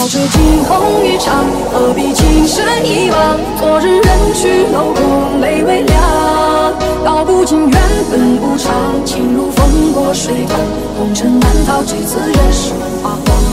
这惊鸿一场，何必情深一往？昨日人去楼空，泪微凉。道不尽缘分无常，情如风过水淌，红尘难逃，这次人世花黄。